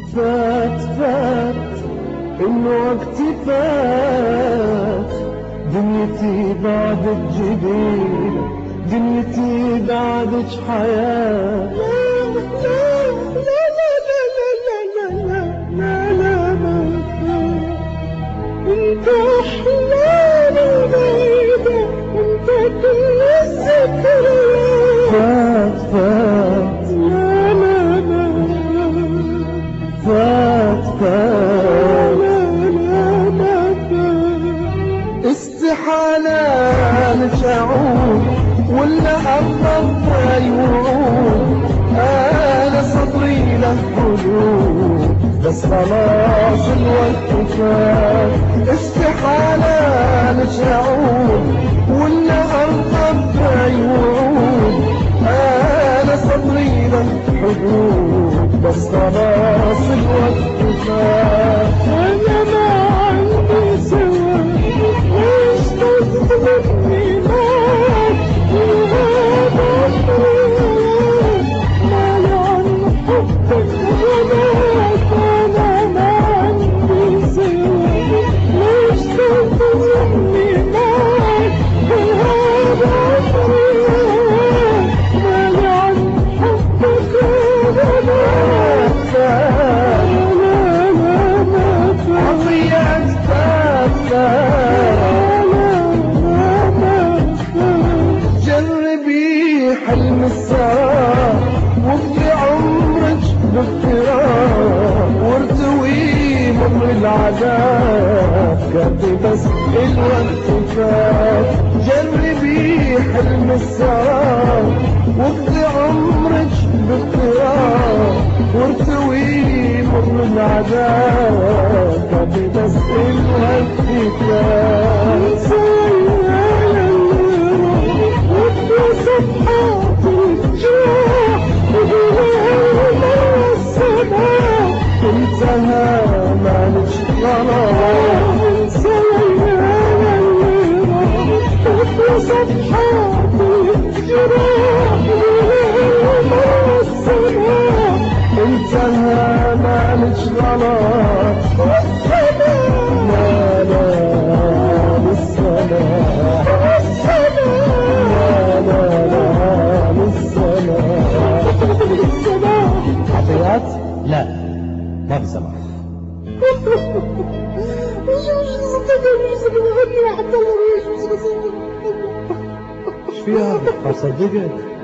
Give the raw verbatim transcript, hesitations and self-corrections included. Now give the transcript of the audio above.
فات فات انه وقتي فات، دنيتي بعدك جديدة، دنيتي بعدك حياة. لا لا لا لا لا لا لا لا لا لا، انت احلامي بعيدة، انت كل الذكريات. فات فات لا لا لا فات فات لا لا لا فات. استحالة نشعور ولا أبقى يوعود، أنا صدري له حدود بس خلاص الوقت فات. استحالة نشعور ولا أبقى يوعود، أنا صدري له حدود بس خلاص الوقت فات. أنا ما عندي سوى ليش تظلمني معك، وهذا الطريق مالي عن حبك غلاك. أنا ما عندي سوى ليش تظلمني معك، وهذا الطريق مالي عن حبك غلاك. عطية جربي حلم الساعة وفي عمرك بافتراء، وارتوي مر العذاب كفي بس الوقت فات. جربي حلم الساعة وفي عمرك بافتراء، وارتوي مر العذاب كفي بس الوقت فات. صفحات الجراح وبيوم السماء انتهى مالك غلط. انسى ليالي اللي صفحات الجراح وبيوم السماء انتهى مالك غلط. والسماء لا لا للسماء، عطيات لا ما في سماح. ايش فيها؟ صدقت